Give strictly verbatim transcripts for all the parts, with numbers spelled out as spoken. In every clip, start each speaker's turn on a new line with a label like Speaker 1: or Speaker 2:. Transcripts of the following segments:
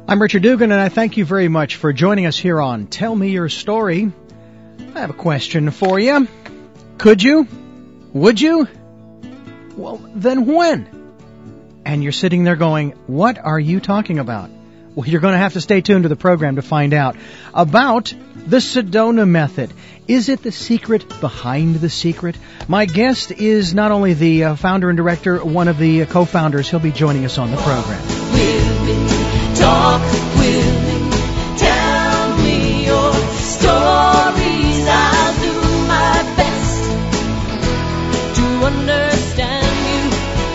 Speaker 1: I'm Richard Dugan, and I thank you very much for joining us here on Tell Me Your Story. I have a question for you. Could you? Would you? Well, then when? And you're sitting there going, what are you talking about? Well, you're going to have to stay tuned to the program to find out about the Sedona Method. Is it the secret behind the secret? My guest is not only the uh, founder and director, one of the uh, co-founders. He'll be joining us on the program.
Speaker 2: Talk with me, tell me your stories. I'll do my best to understand you.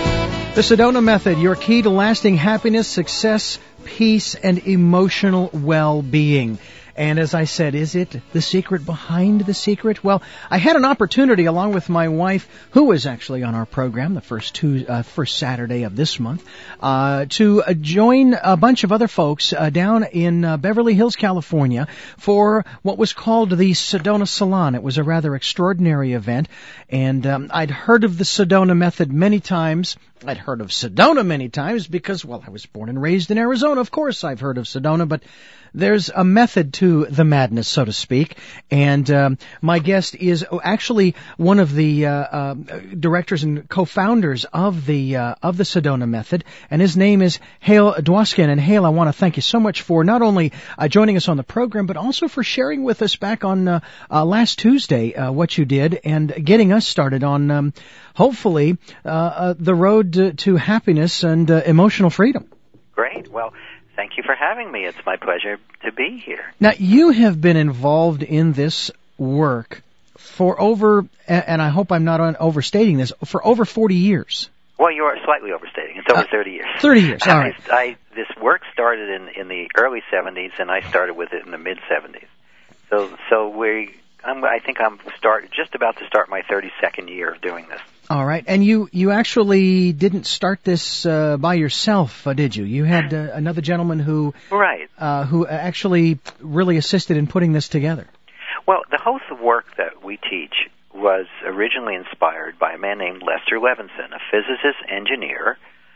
Speaker 1: The Sedona Method, your key to lasting happiness, success, peace, and emotional well-being. And as I said, is it the secret behind the secret? Well, I had an opportunity along with my wife, who was actually on our program the first two, uh, first Saturday of this month, uh, to uh, join a bunch of other folks uh, down in uh, Beverly Hills, California, for what was called the Sedona Salon. It was a rather extraordinary event, and um, I'd heard of the Sedona Method many times. I'd heard of Sedona many times because, well, I was born and raised in Arizona. Of course I've heard of Sedona, but there's a method to the madness, so to speak. And um, my guest is actually one of the uh, uh, directors and co-founders of the uh, of the Sedona Method, and his name is Hale Dwoskin. And Hale, I want to thank you so much for not only uh, joining us on the program, but also for sharing with us back on uh, uh, last Tuesday uh, what you did and getting us started on, um, hopefully, uh, uh, the road to, to happiness and uh, emotional freedom.
Speaker 3: Great. Well, thank you for having me. It's my pleasure to be here.
Speaker 1: Now, you have been involved in this work for over, and I hope I'm not overstating this, for over forty years.
Speaker 3: Well, you are slightly overstating. It's over
Speaker 1: uh,
Speaker 3: thirty years.
Speaker 1: thirty years, all right.
Speaker 3: I, I, this work started in, in the early seventies, and I started with it in the mid-seventies. So, so we, I'm, I think I'm start just about to start my thirty-second year of doing this.
Speaker 1: All right, and you, you actually didn't start this uh, by yourself, uh, did you? You had uh, another gentleman who
Speaker 3: right
Speaker 1: uh, who actually really assisted in putting this together.
Speaker 3: Well, the host of work that we teach was originally inspired by a man named Lester Levinson, a physicist engineer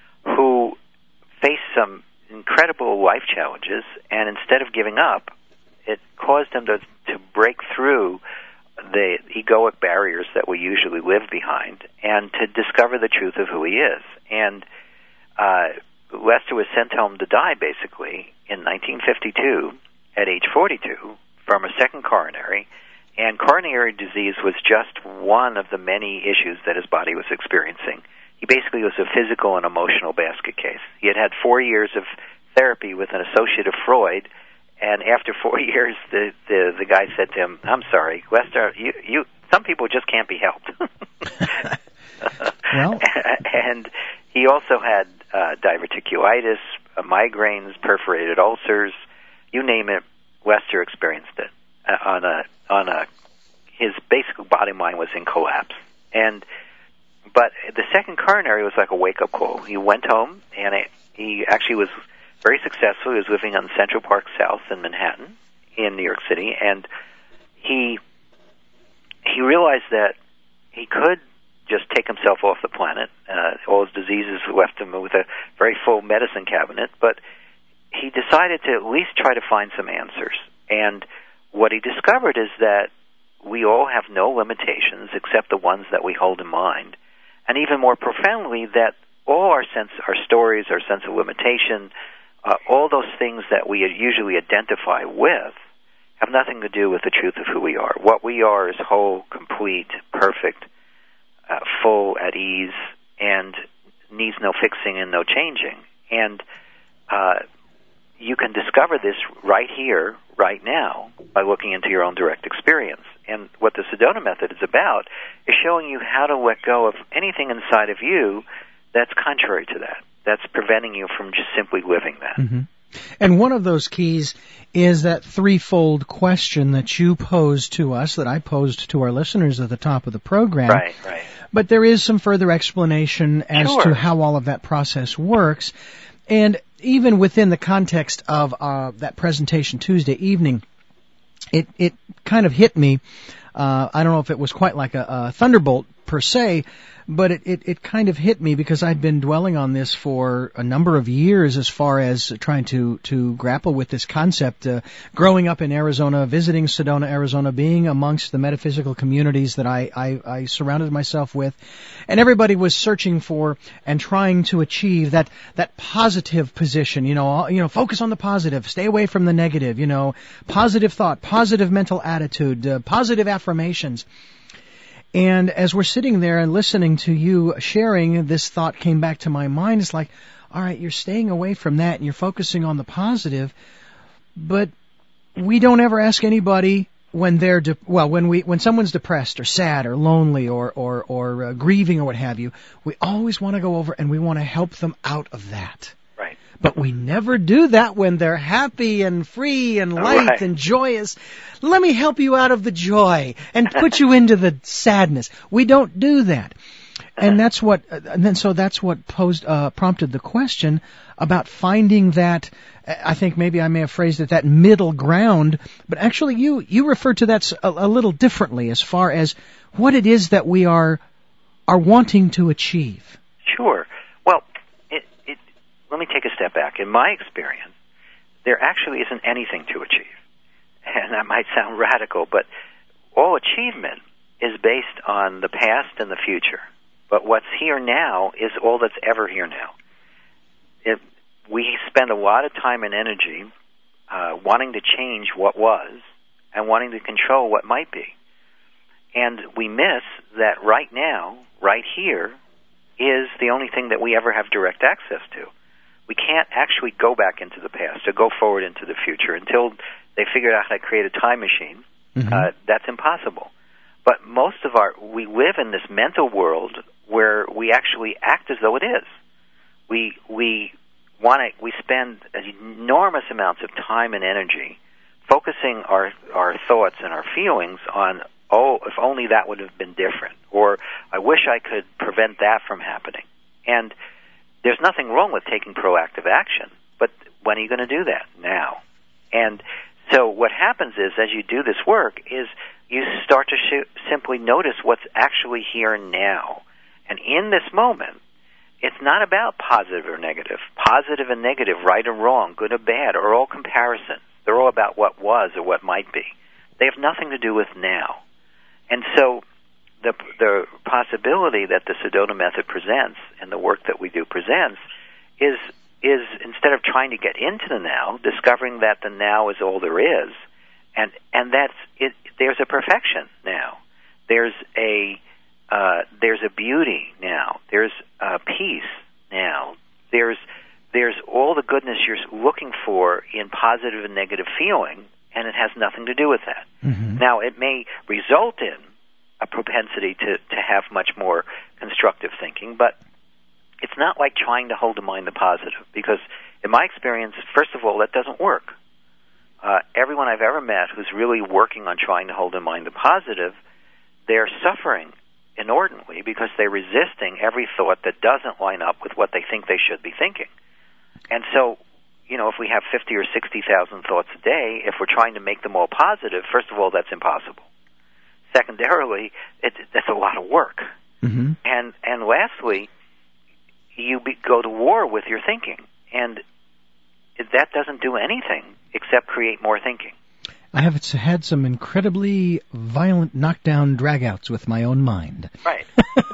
Speaker 3: who faced some incredible life challenges, and instead of giving up, it caused him to, to break through the egoic barriers that we usually live behind and to discover the truth of who he is. And uh, Lester was sent home to die, basically, in nineteen fifty-two at age forty-two from a second coronary, and coronary disease was just one of the many issues that his body was experiencing. He basically was a physical and emotional basket case. He had had four years of therapy with an associate of Freud, and after four years, the, the the guy said to him, "I'm sorry, Lester. You you some people just can't be helped."
Speaker 1: Well,
Speaker 3: and he also had uh, diverticulitis, uh, migraines, perforated ulcers, you name it. Lester experienced it uh, on a on a his basic bottom line was in collapse. And but the second coronary was like a wake up call. He went home, and it, he actually was very successful. He was living on Central Park South in Manhattan, in New York City, and he he realized that he could just take himself off the planet. Uh, all his diseases left him with a very full medicine cabinet, but he decided to at least try to find some answers. And what he discovered is that we all have no limitations except the ones that we hold in mind, and even more profoundly, that all our sense, our stories, our sense of limitation, Uh, all those things that we usually identify with have nothing to do with the truth of who we are. What we are is whole, complete, perfect, uh, full, at ease, and needs no fixing and no changing. And uh, you can discover this right here, right now, by looking into your own direct experience. And what the Sedona Method is about is showing you how to let go of anything inside of you that's contrary to that. That's preventing you from just simply living that.
Speaker 1: Mm-hmm. And one of those keys is that threefold question that you posed to us, that I posed to our listeners at the top of the program.
Speaker 3: Right, right.
Speaker 1: But there is some further explanation as
Speaker 3: sure.
Speaker 1: to how all of that process works. And even within the context of uh, that presentation Tuesday evening, it, it kind of hit me. Uh, I don't know if it was quite like a, a thunderbolt, per se, but it, it, it kind of hit me because I'd been dwelling on this for a number of years as far as trying to, to grapple with this concept. Uh, growing up in Arizona, visiting Sedona, Arizona, being amongst the metaphysical communities that I, I, I surrounded myself with, and everybody was searching for and trying to achieve that, that positive position, you know, you know, focus on the positive, stay away from the negative, you know, positive thought, positive mental attitude, uh, positive affirmations. And as we're sitting there and listening to you sharing, this thought came back to my mind. It's like, all right, you're staying away from that and you're focusing on the positive, but we don't ever ask anybody when they're, de- well, when we, when someone's depressed or sad or lonely or, or, or uh, grieving or what have you, we always want to go over and we want to help them out of that.
Speaker 3: Right.
Speaker 1: But we never do that when they're happy and free and light
Speaker 3: right.
Speaker 1: and joyous. Let me help you out of the joy and put you into the sadness. We don't do that. And that's what, and then so that's what posed, uh, prompted the question about finding that, I think maybe I may have phrased it, that middle ground, but actually you, you referred to that a, a little differently as far as what it is that we are, are wanting to achieve.
Speaker 3: Sure. Well, it, it, let me take a step back. In my experience, there actually isn't anything to achieve. And that might sound radical, but all achievement is based on the past and the future. But what's here now is all that's ever here now. If we spend a lot of time and energy uh, wanting to change what was and wanting to control what might be. And we miss that right now, right here, is the only thing that we ever have direct access to. We can't actually go back into the past or go forward into the future until they figured out how to create a time machine. Mm-hmm. Uh, that's impossible. But most of our, we live in this mental world where we actually act as though it is. We we want to, we spend enormous amounts of time and energy focusing our our thoughts and our feelings on, oh, if only that would have been different, or I wish I could prevent that from happening. And there's nothing wrong with taking proactive action, but when are you going to do that? Now. And so what happens is, as you do this work, is you start to sh- simply notice what's actually here now. And in this moment, it's not about positive or negative. Positive and negative, right or wrong, good or bad, are all comparisons. They're all about what was or what might be. They have nothing to do with now. And so the the possibility that the Sedona method presents and the work that we do presents is is instead of trying to get into the now, discovering that the now is all there is, and and that's it. There's a perfection now. There's a uh, there's a beauty now. There's a peace now. There's there's all the goodness you're looking for in positive and negative feeling, and it has nothing to do with that. Mm-hmm. Now, it may result in a propensity to, to have much more constructive thinking, but it's not like trying to hold in mind the positive, because in my experience, first of all, that doesn't work. Uh, everyone I've ever met who's really working on trying to hold in mind the positive, they're suffering inordinately because they're resisting every thought that doesn't line up with what they think they should be thinking. And so, you know, if we have fifty or sixty thousand thoughts a day, if we're trying to make them all positive, first of all, that's impossible. Secondarily, it, that's a lot of work. Mm-hmm. And and lastly, you be, go to war with your thinking, and that doesn't do anything except create more thinking.
Speaker 1: I have had some incredibly violent knockdown dragouts with my own mind.
Speaker 3: Right.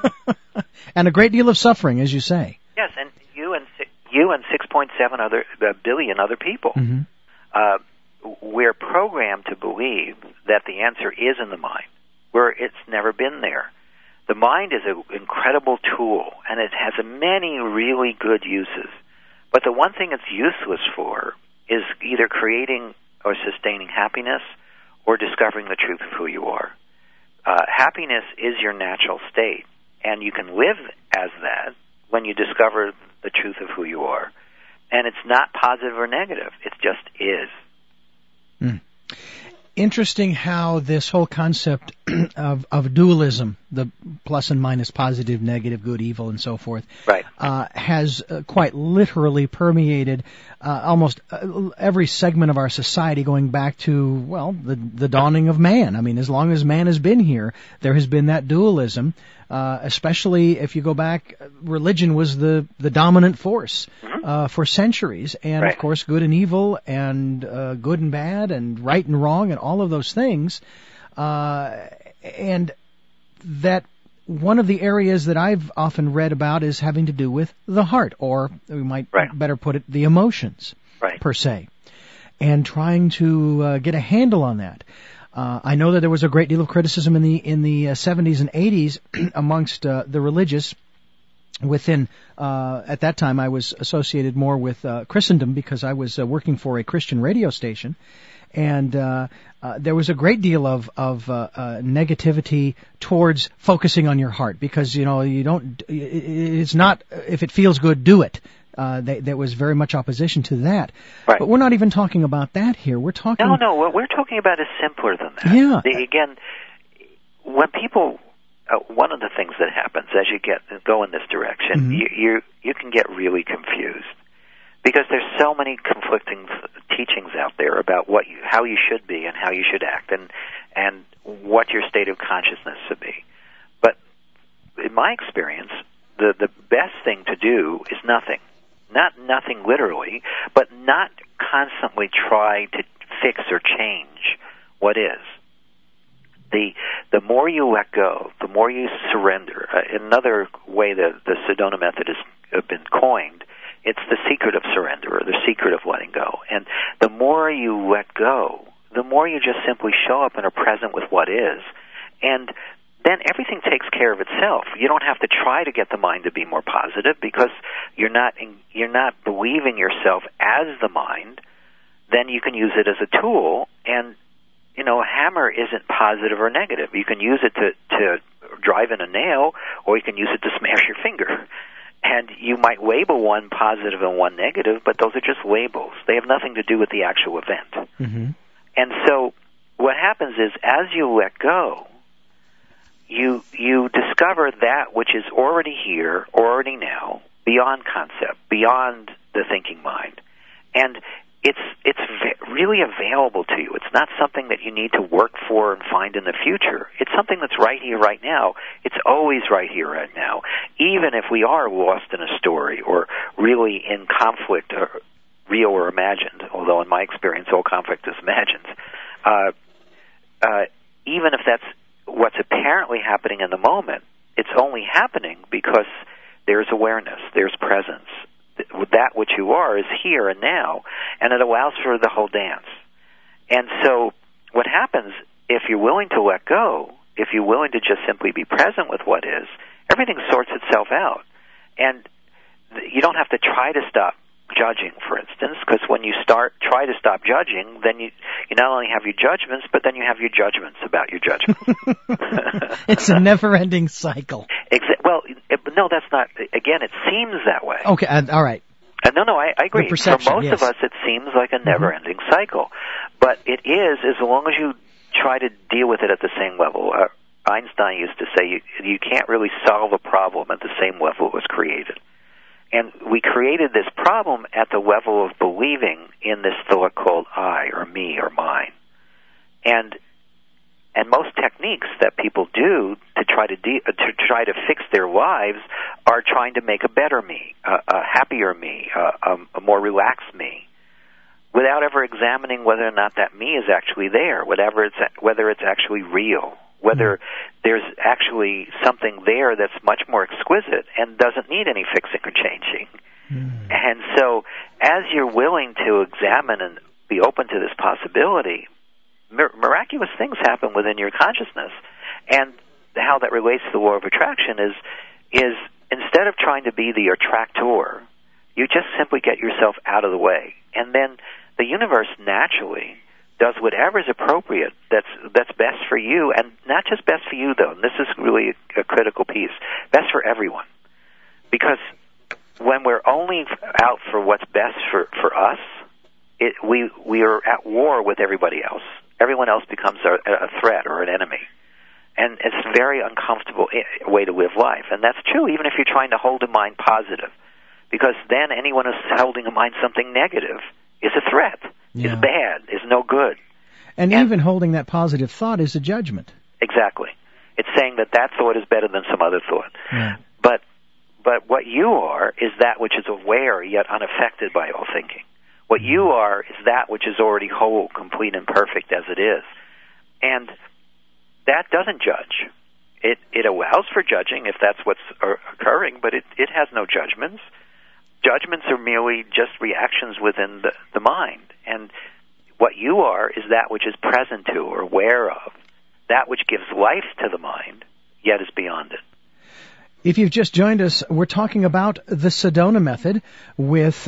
Speaker 1: And a great deal of suffering, as you say.
Speaker 3: Yes, and you and you and six point seven other uh, billion other people. Mm-hmm. Uh, we're programmed to believe that the answer is in the mind, where it's never been there. The mind is an incredible tool, and it has many really good uses. But the one thing it's useless for is either creating or sustaining happiness or discovering the truth of who you are. Uh, happiness is your natural state, and you can live as that when you discover the truth of who you are. And it's not positive or negative. It just is.
Speaker 1: Mm. Interesting how this whole concept of, of dualism the plus and minus, positive, negative, good, evil, and so forth,
Speaker 3: right.
Speaker 1: uh, has uh, quite literally permeated uh, almost uh, every segment of our society, going back to, well, the, the dawning of man. I mean, as long as man has been here, there has been that dualism. Uh, especially if you go back, religion was the, the dominant force mm-hmm. uh, for centuries. And,
Speaker 3: right.
Speaker 1: of course, good and evil and uh, good and bad and right and wrong and all of those things. Uh, and that one of the areas that I've often read about is having to do with the heart, or we might
Speaker 3: right.
Speaker 1: better put it, the emotions,
Speaker 3: right.
Speaker 1: per se, and trying to uh, get a handle on that. Uh, I know that there was a great deal of criticism in the in the uh, seventies and eighties amongst uh, the religious. Within uh, at that time, I was associated more with uh, Christendom because I was uh, working for a Christian radio station, and uh, uh, there was a great deal of of uh, uh, negativity towards focusing on your heart, because you know you don't. It's not, if it feels good, do it. Uh, they, there was very much opposition to that.
Speaker 3: Right.
Speaker 1: But we're not even talking about that here. We're talking...
Speaker 3: No, no, what we're talking about is simpler than that.
Speaker 1: Yeah.
Speaker 3: The, again, when people... Uh, one of the things that happens as you get go in this direction, mm-hmm. you, you you can get really confused. Because there's so many conflicting teachings out there about what you, how you should be and how you should act, and and what your state of consciousness should be. But in my experience, the the best thing to do is nothing. Not nothing literally, but not constantly try to fix or change what is. The the more you let go, the more you surrender. Uh, another way that the Sedona method has uh, been coined, it's the secret of surrender, or the secret of letting go. And the more you let go, the more you just simply show up and are present with what is. And then everything takes care of itself. You don't have to try to get the mind to be more positive, because you're not in, you're not believing yourself as the mind. Then you can use it as a tool, and you know, a hammer isn't positive or negative. You can use it to to drive in a nail, or you can use it to smash your finger. And you might label one positive and one negative, but those are just labels. They have nothing to do with the actual event.
Speaker 1: Mm-hmm.
Speaker 3: And so what happens is, as you let go, You you discover that which is already here, already now, beyond concept, beyond the thinking mind, and it's it's really available to you. It's not something that you need to work for and find in the future. It's something that's right here, right now. It's always right here, right now, even if we are lost in a story or really in conflict, or real or imagined. Although in my experience, all conflict is imagined. Uh, uh, even if that's what's apparently happening in the moment, it's only happening because there's awareness, there's presence. That which you are is here and now, and it allows for the whole dance. And so what happens, if you're willing to let go, if you're willing to just simply be present with what is, everything sorts itself out. And you don't have to try to stop judging, for instance, because when you start try to stop judging, then you you not only have your judgments, but then you have your judgments about your judgments.
Speaker 1: It's a never-ending cycle.
Speaker 3: Exa- well, it, no, that's not. Again, it seems that way.
Speaker 1: Okay, uh, all right.
Speaker 3: Uh, no, no, I, I agree.
Speaker 1: For
Speaker 3: most
Speaker 1: yes.
Speaker 3: of us, it seems like a never-ending mm-hmm. cycle, but it is as long as you try to deal with it at the same level. Uh, Einstein used to say you you can't really solve a problem at the same level it was created. And we created this problem at the level of believing in this thought called I, or me, or mine. And and most techniques that people do to try to de- to try to fix their lives are trying to make a better me, a, a happier me, a, a, a more relaxed me, without ever examining whether or not that me is actually there, whatever it's whether it's actually real, whether there's actually something there that's much more exquisite and doesn't need any fixing or changing. Mm. And so as you're willing to examine and be open to this possibility, mir- miraculous things happen within your consciousness. And how that relates to the law of attraction is, is instead of trying to be the attractor, you just simply get yourself out of the way. And then the universe naturally does whatever is appropriate that's that's best for you, and not just best for you, though. And this is really a critical piece. Best for everyone. Because when we're only out for what's best for, for us, it, we we are at war with everybody else. Everyone else becomes a, a threat or an enemy. And it's a very uncomfortable way to live life. And that's true even if you're trying to hold a mind positive. Because then anyone who's holding in mind something negative is a threat,
Speaker 1: yeah.
Speaker 3: is bad, is no good.
Speaker 1: And,
Speaker 3: and
Speaker 1: even holding that positive thought is a judgment.
Speaker 3: Exactly. It's saying that that thought is better than some other thought.
Speaker 1: Yeah.
Speaker 3: But but what you are is that which is aware yet unaffected by all thinking. What you are is that which is already whole, complete, and perfect as it is. And that doesn't judge. It it allows for judging if that's what's occurring, but it, it has no judgments. Judgments are merely just reactions within the, the mind. And what you are is that which is present to or aware of, that which gives life to the mind, yet is beyond it.
Speaker 1: If you've just joined us, we're talking about the Sedona Method with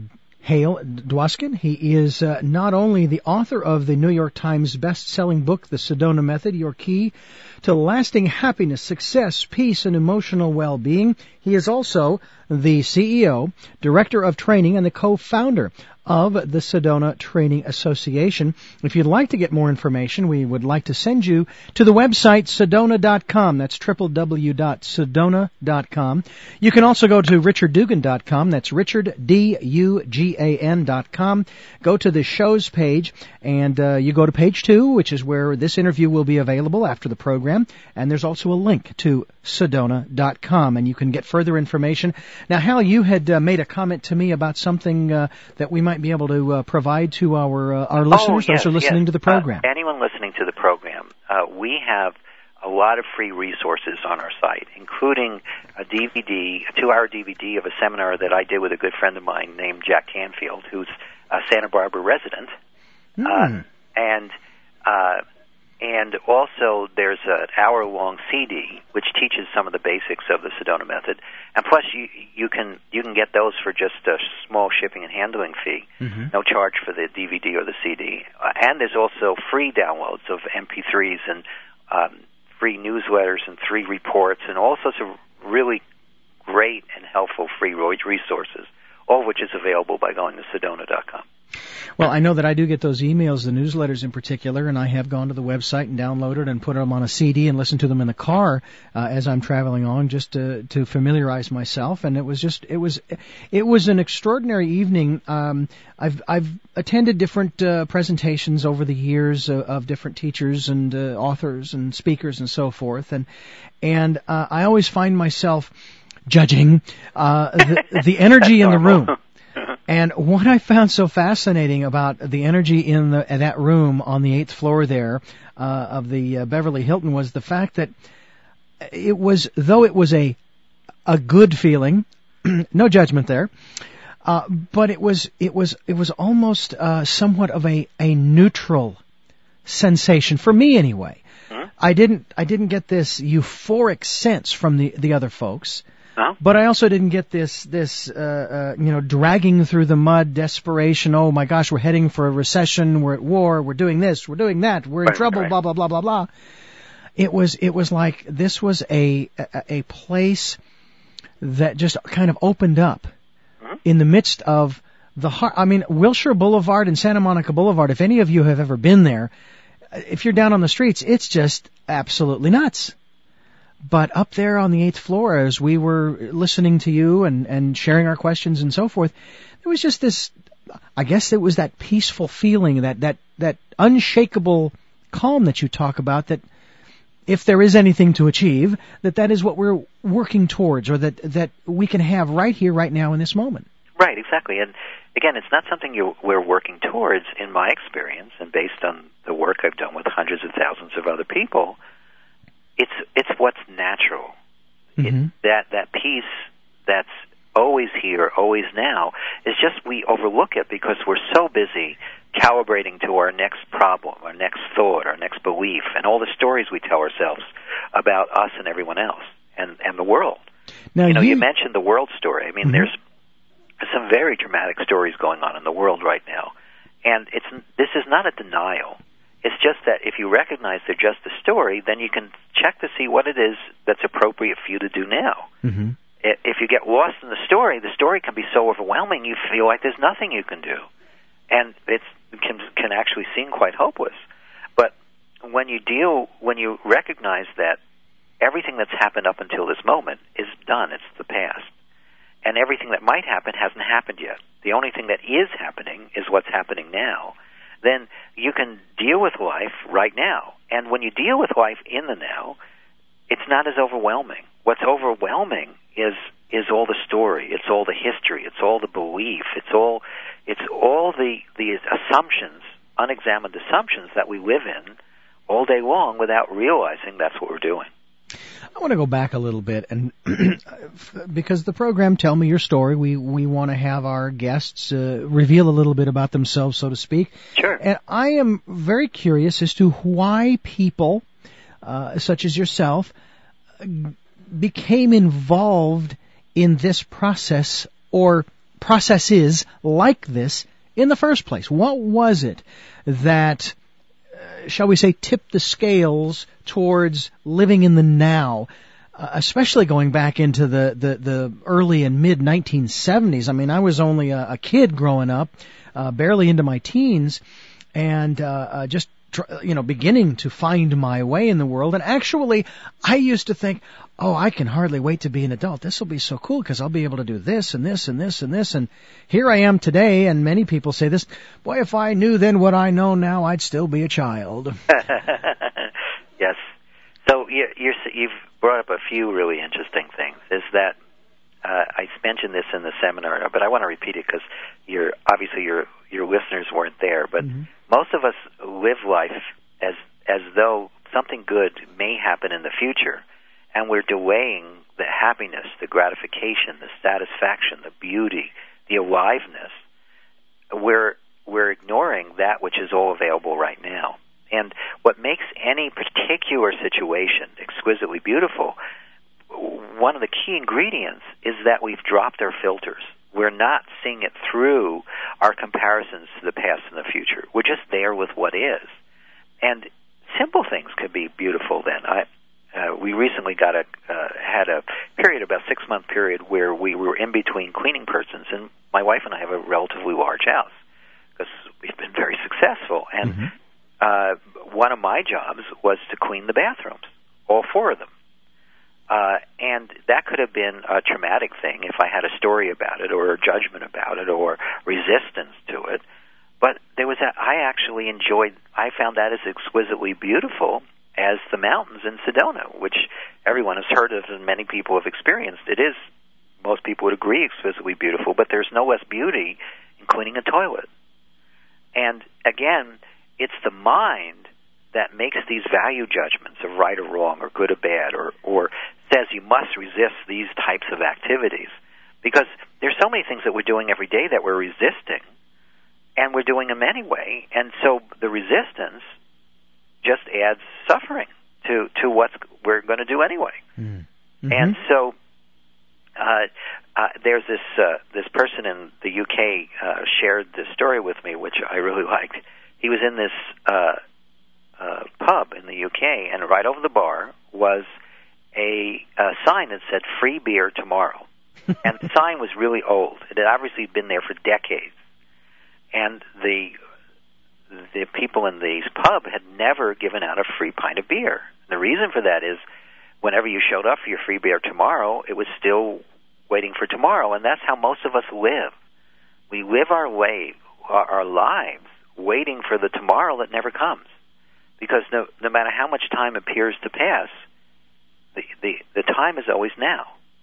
Speaker 1: Hale Dwoskin. He is uh, not only the author of the New York Times best-selling book, The Sedona Method, Your Key to Lasting Happiness, Success, Peace, and Emotional Well-Being. He is also the C E O, Director of Training, and the co-founder of the Sedona Training Association. If you'd like to get more information, we would like to send you to the website sedona dot com. That's w w w dot sedona dot com. You can also go to richard dugan dot com. That's Richard, D U G A N dot com. Go to the show's page, and uh, you go to page two, which is where this interview will be available after the program. And there's also a link to sedona dot com, and you can get further information. Now, Hal, you had uh, made a comment to me about something uh, that we might be able to uh, provide to our uh, our listeners,
Speaker 3: oh, yes,
Speaker 1: those who are listening
Speaker 3: yes.
Speaker 1: to the program.
Speaker 3: Uh, anyone listening to the program, uh, we have a lot of free resources on our site, including a D V D, a two-hour D V D of a seminar that I did with a good friend of mine named Jack Canfield, who's a Santa Barbara resident.
Speaker 1: Mm.
Speaker 3: Uh, and uh, and also there's an hour-long C D which teaches some of the basics of the Sedona Method. And plus, you you can you can get those for just a small shipping and handling fee,
Speaker 1: mm-hmm.
Speaker 3: no charge for the D V D or the C D. Uh, and there's also free downloads of M P threes and um, free newsletters and free reports and all sorts of really great and helpful free resources, all of which is available by going to sedona dot com.
Speaker 1: Well, I know that I do get those emails, the newsletters in particular, and I have gone to the website and downloaded and put them on a C D and listened to them in the car uh, as I'm traveling on, just to, to familiarize myself. And it was just, it was, it was an extraordinary evening. Um, I've I've attended different uh, presentations over the years of, of different teachers and uh, authors and speakers and so forth, and and uh, I always find myself judging uh, the, the energy in the room. And what I found so fascinating about the energy in the in that room on the eighth floor there uh, of the uh, Beverly Hilton was the fact that it was, though it was a a good feeling, no judgment there, uh, but it was it was it was almost uh, somewhat of a a neutral sensation for me anyway. Huh? I didn't I didn't get this euphoric sense from the the other folks.
Speaker 3: Huh?
Speaker 1: But I also didn't get this, this, uh, uh, you know, dragging through the mud, desperation. Oh my gosh, we're heading for a recession. We're at war. We're doing this. We're doing that. We're in
Speaker 3: right,
Speaker 1: trouble.
Speaker 3: Right.
Speaker 1: Blah blah blah blah blah. It was, it was like this was a a, a place that just kind of opened up mm-hmm. in the midst of the heart. I mean, Wilshire Boulevard and Santa Monica Boulevard. If any of you have ever been there, if you're down on the streets, it's just absolutely nuts. But up there on the eighth floor, as we were listening to you and, and sharing our questions and so forth, there was just this, I guess it was that peaceful feeling, that, that, that unshakable calm that you talk about, that if there is anything to achieve, that that is what we're working towards, or that, that we can have right here, right now in this moment.
Speaker 3: Right, exactly. And again, it's not something you, we're working towards in my experience, and based on the work I've done with hundreds of thousands of other people. It's it's what's natural. Mm-hmm. It, that that peace that's always here, always now, is just we overlook it because we're so busy calibrating to our next problem, our next thought, our next belief, and all the stories we tell ourselves about us and everyone else and, and the world.
Speaker 1: Now
Speaker 3: you know,
Speaker 1: you...
Speaker 3: you mentioned the world story. I mean, mm-hmm. there's some very dramatic stories going on in the world right now, and it's this is not a denial. It's just that if you recognize they're just a story, then you can check to see what it is that's appropriate for you to do now.
Speaker 1: Mm-hmm.
Speaker 3: If you get lost in the story, the story can be so overwhelming you feel like there's nothing you can do. And it's, it can, can actually seem quite hopeless. But when you deal, when you recognize that everything that's happened up until this moment is done, it's the past, and everything that might happen hasn't happened yet. The only thing that is happening is what's happening now. Then you can deal with life right now. And when you deal with life in the now, it's not as overwhelming. What's overwhelming is is all the story, it's all the history, it's all the belief, it's all it's all the the assumptions, unexamined assumptions that we live in all day long without realizing that's what we're doing.
Speaker 1: I want to go back a little bit, and because the program Tell Me Your Story, we, we want to have our guests uh, reveal a little bit about themselves, so to speak.
Speaker 3: Sure.
Speaker 1: And I am very curious as to why people, uh, such as yourself, became involved in this process or processes like this in the first place. What was it that, uh, shall we say, tipped the scales towards living in the now, uh, especially going back into the, the, the early and mid nineteen seventies? I mean, I was only a, a kid growing up, uh, barely into my teens, and uh, uh, just you know, beginning to find my way in the world. And actually, I used to think, oh, I can hardly wait to be an adult. This will be so cool because I'll be able to do this and this and this and this. And here I am today, and many people say this, boy, if I knew then what I know now, I'd still be a child.
Speaker 3: Yes. So you, you're, you've brought up a few really interesting things. Is that uh, I mentioned this in the seminar, but I want to repeat it because you're, obviously your your listeners weren't there. But mm-hmm. most of us live life as as though something good may happen in the future, and we're delaying the happiness, the gratification, the satisfaction, the beauty, the aliveness. We're we're ignoring that which is all available right now. And what makes any particular situation exquisitely beautiful, one of the key ingredients is that we've dropped our filters. We're not seeing it through our comparisons to the past and the future. We're just there with what is. And simple things could be beautiful then. I, uh, we recently got a uh, had a period, about a six-month period, where we were in between cleaning persons, and my wife and I have a relatively large house because we've been very successful. And mm-hmm. uh, one of my jobs was to clean the bathrooms, all four of them. Uh, and that could have been a traumatic thing if I had a story about it or a judgment about it or resistance to it. But there was a, I actually enjoyed, I found that as exquisitely beautiful as the mountains in Sedona, which everyone has heard of and many people have experienced. It is, most people would agree, exquisitely beautiful, but there's no less beauty in cleaning a toilet. And again, it's the mind that makes these value judgments of right or wrong or good or bad, or, or says you must resist these types of activities. Because there's so many things that we're doing every day that we're resisting, and we're doing them anyway. And so the resistance just adds suffering to, to what we're going to do anyway. Mm-hmm. And so uh, uh, there's this uh, this person in the U K uh, shared this story with me, which I really liked. He was in this uh, uh, pub in the U K, and right over the bar was a, a sign that said "Free beer tomorrow," and the sign was really old. It had obviously been there for decades, and the the people in the pub had never given out a free pint of beer. The reason for that is, whenever you showed up for your free beer tomorrow, it was still waiting for tomorrow, and that's how most of us live. We live our way, our, our lives, waiting for the tomorrow that never comes, because no, no matter how much time appears to pass, the, the the time is always now.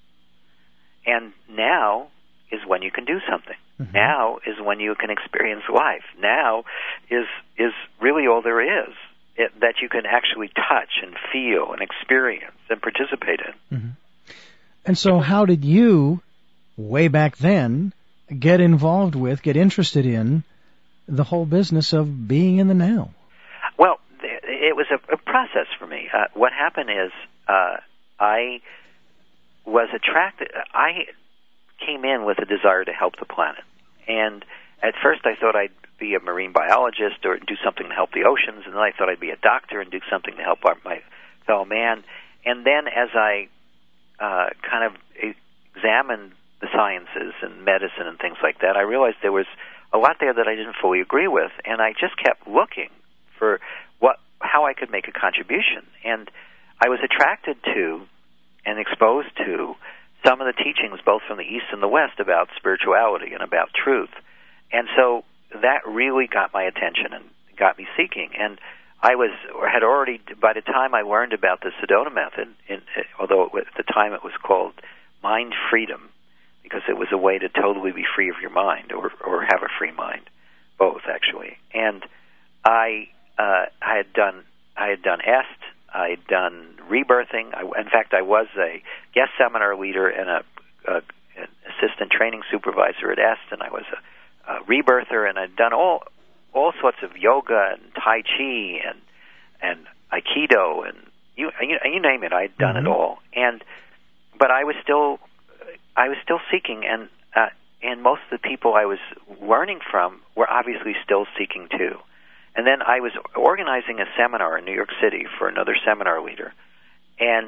Speaker 3: And now is when you can do something. Mm-hmm. Now is when you can experience life. Now is is really all there is it, that you can actually touch and feel and experience and participate in.
Speaker 1: Mm-hmm. And so how did you, way back then, get involved with, get interested in the whole business of being in the now?
Speaker 3: Well, it was a, a process for me. Uh, what happened is uh, I was attracted. I came in with a desire to help the planet. And at first I thought I'd be a marine biologist or do something to help the oceans, and then I thought I'd be a doctor and do something to help our, my fellow man. And then as I uh, kind of examined the sciences and medicine and things like that, I realized there was a lot there that I didn't fully agree with, and I just kept looking for what how I could make a contribution. And I was attracted to and exposed to some of the teachings, both from the East and the West, about spirituality and about truth. And so that really got my attention and got me seeking. And I was, or had already, by the time I learned about the Sedona method, in, although it, at the time it was called mind freedom, because it was a way to totally be free of your mind, or, or have a free mind, both actually. And I, uh, I had done, I had done E S T, I had done rebirthing. I, in fact, I was a guest seminar leader and a, a an assistant training supervisor at E S T, and I was a, a rebirther, and I'd done all all sorts of yoga and Tai Chi and and Aikido and you you, you name it. I'd done mm-hmm. it all, and but I was still I was still seeking, and uh, and most of the people I was learning from were obviously still seeking too. And then I was organizing a seminar in New York City for another seminar leader, and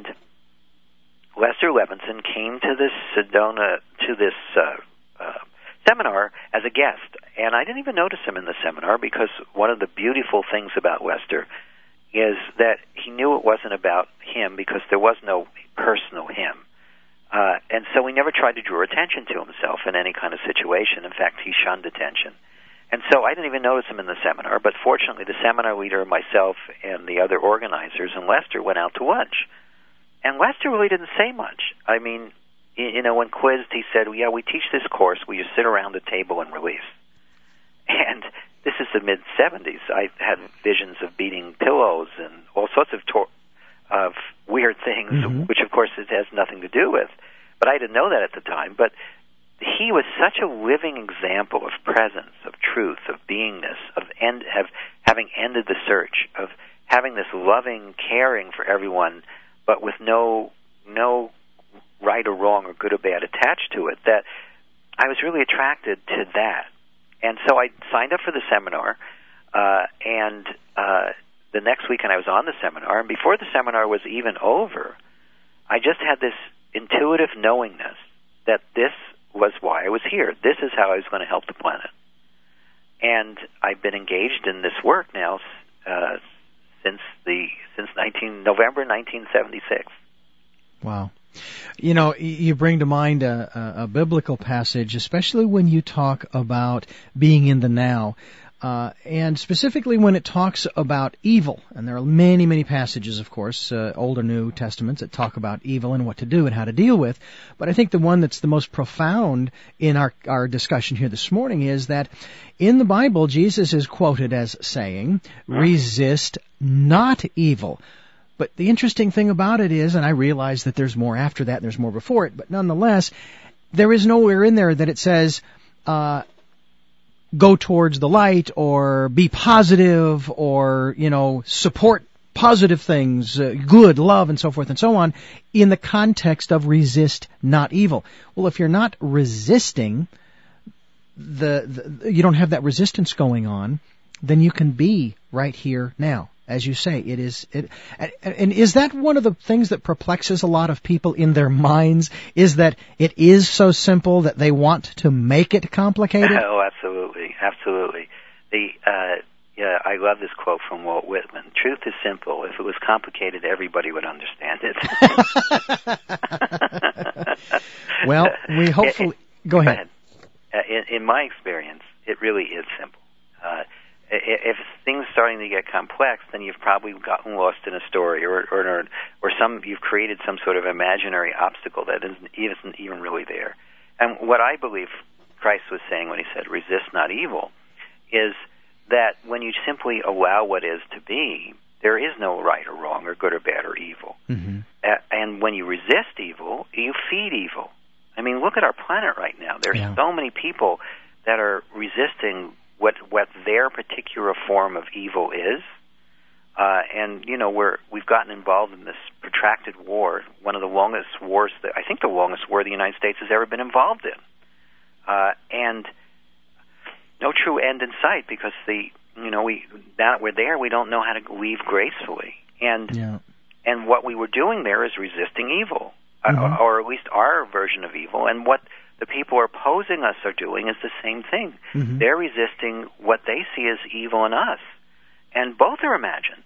Speaker 3: Lester Levinson came to this Sedona to this uh, uh, seminar as a guest, and I didn't even notice him in the seminar, because one of the beautiful things about Lester is that he knew it wasn't about him, because there was no personal him. Uh, and so he never tried to draw attention to himself in any kind of situation. In fact, he shunned attention. And so I didn't even notice him in the seminar, but fortunately the seminar leader, myself, and the other organizers, and Lester went out to lunch. And Lester really didn't say much. I mean, you know, when quizzed, he said, well, yeah, we teach this course where you sit around the table and release. And this is the mid-seventies. I had visions of beating pillows and all sorts of tor- of weird things, mm-hmm. which, of course, it has nothing to do with. But I didn't know that at the time. But he was such a living example of presence, of truth, of beingness, of end, have, having ended the search, of having this loving caring for everyone, but with no no right or wrong or good or bad attached to it, that I was really attracted to that. And so I signed up for the seminar, uh, and uh, the next weekend I was on the seminar, and before the seminar was even over, I just had this intuitive knowingness that this was why I was here. This is how I was going to help the planet. And I've been engaged in this work now uh, since the since nineteen November nineteen seventy-six.
Speaker 1: Wow. You know, you bring to mind a, a, a biblical passage, especially when you talk about being in the now. Uh, and specifically when it talks about evil, and there are many, many passages, of course, uh, Old or New Testaments that talk about evil and what to do and how to deal with. But I think the one that's the most profound in our, our discussion here this morning is that in the Bible, Jesus is quoted as saying, resist not evil. But the interesting thing about it is, and I realize that there's more after that and there's more before it, but nonetheless, there is nowhere in there that it says, uh, go towards the light, or be positive, or, you know, support positive things, uh, good, love, and so forth and so on, in the context of resist not evil. Well, if you're not resisting, the, the you don't have that resistance going on, then you can be right here now. As you say, it is, it, and is that one of the things that perplexes a lot of people in their minds, is that it is so simple that they want to make it complicated?
Speaker 3: Oh, absolutely, absolutely. The, uh, yeah, I love this quote from Walt Whitman. Truth is simple. If it was complicated, everybody would understand it.
Speaker 1: Well, we hopefully,
Speaker 3: it, it,
Speaker 1: go ahead.
Speaker 3: Go ahead. Uh, in, in my experience, it really is simple. Uh, If things are starting to get complex, then you've probably gotten lost in a story, or or or some you've created some sort of imaginary obstacle that isn't, isn't even really there. And what I believe Christ was saying when he said, resist not evil, is that when you simply allow what is to be, there is no right or wrong or good or bad or evil. Mm-hmm. Uh, and when you resist evil, you feed evil. I mean, look at our planet right now. There's yeah. so many people that are resisting what what their particular form of evil is, uh, and you know we're we've gotten involved in this protracted war, one of the longest wars that I think the longest war the United States has ever been involved in, uh, and no true end in sight, because the you know we now that we're there, we don't know how to leave gracefully, and
Speaker 1: yeah.
Speaker 3: and what we were doing there is resisting evil,
Speaker 1: mm-hmm.
Speaker 3: uh, or at least our version of evil, and what the people who are opposing us are doing is the same thing. Mm-hmm. They're resisting what they see as evil in us. And both are imagined.
Speaker 1: Yeah.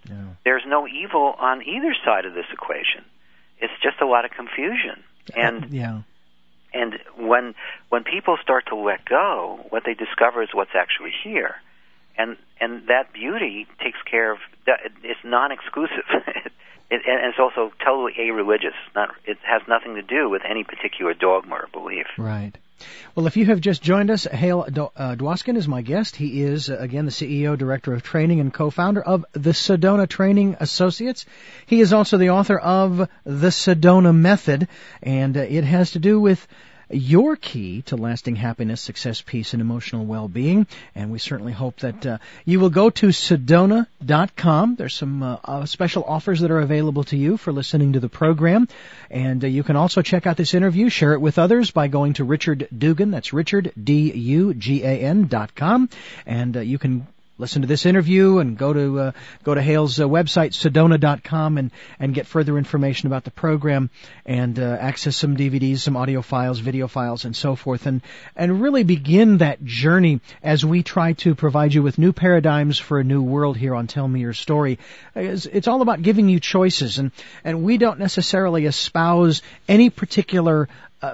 Speaker 3: there's no evil on either side of this equation. It's just a lot of confusion. And
Speaker 1: uh, yeah.
Speaker 3: And when when people start to let go, what they discover is what's actually here. And and that beauty takes care of, it's non-exclusive. It, and it's also totally a-religious. Not, it has nothing to do with any particular dogma or belief.
Speaker 1: Right. Well, if you have just joined us, Hale uh, Dwoskin is my guest. He is, uh, again, the C E O, Director of Training, and co-founder of the Sedona Training Associates. He is also the author of The Sedona Method, and uh, it has to do with your key to lasting happiness, success, peace, and emotional well-being. And we certainly hope that uh, you will go to sedona dot com. There's some uh, uh, special offers that are available to you for listening to the program. And uh, you can also check out this interview, share it with others by going to Richard Dugan. That's Richard, D U G A N dot com. And uh, you can listen to this interview and go to uh, go to Hale's uh, website, sedona dot com, and, and get further information about the program and uh, access some D V Ds, some audio files, video files, and so forth, and, and really begin that journey as we try to provide you with new paradigms for a new world here on Tell Me Your Story. It's, it's all about giving you choices, and, and we don't necessarily espouse any particular uh,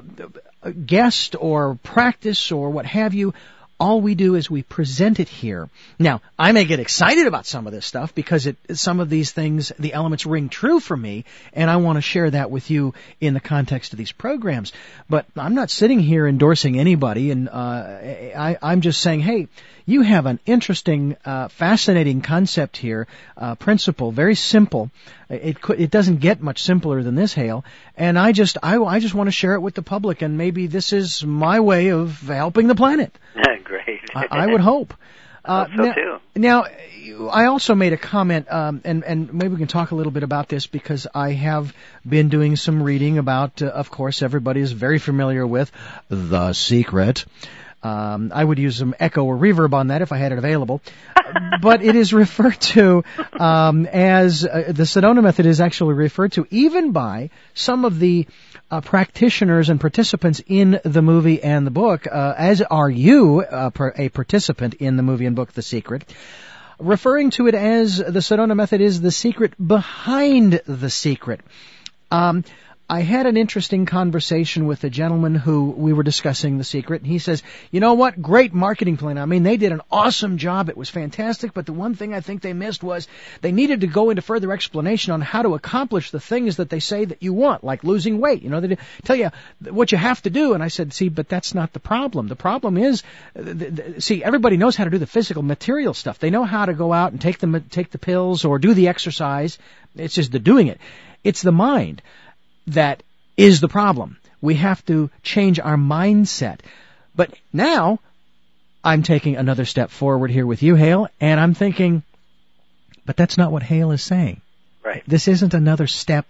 Speaker 1: guest or practice or what have you. All we do is we present it here. Now, I may get excited about some of this stuff because it, some of these things, the elements ring true for me, and I want to share that with you in the context of these programs. But I'm not sitting here endorsing anybody, and uh, I, I'm just saying, hey, you have an interesting, uh, fascinating concept here, uh, principle, very simple. It could, it doesn't get much simpler than this, Hale. And I just, I, I just want to share it with the public, and maybe this is my way of helping the planet.
Speaker 3: Great.
Speaker 1: I, I would hope.
Speaker 3: Uh, so
Speaker 1: now,
Speaker 3: too.
Speaker 1: Now, I also made a comment, um, and, and maybe we can talk a little bit about this because I have been doing some reading about, uh, of course, everybody is very familiar with The Secret. Um, I would use some echo or reverb on that if I had it available. But it is referred to um, as, uh, the Sedona Method is actually referred to even by some of the uh, practitioners and participants in the movie and the book, uh, as are you, uh, per, a participant in the movie and book The Secret, referring to it as the Sedona Method is the secret behind the secret. Um, I had an interesting conversation with a gentleman who we were discussing The Secret, and he says, you know what, great marketing plan. I mean, they did an awesome job. It was fantastic, but the one thing I think they missed was they needed to go into further explanation on how to accomplish the things that they say that you want, like losing weight. You know, they tell you what you have to do, and I said, see, but that's not the problem. The problem is, see, everybody knows how to do the physical material stuff. They know how to go out and take the, take the pills or do the exercise. It's just the doing it. It's the mind that is the problem. We have to change our mindset. But now, I'm taking another step forward here with you, Hale, and I'm thinking, but that's not what Hale is saying.
Speaker 3: Right.
Speaker 1: This isn't another step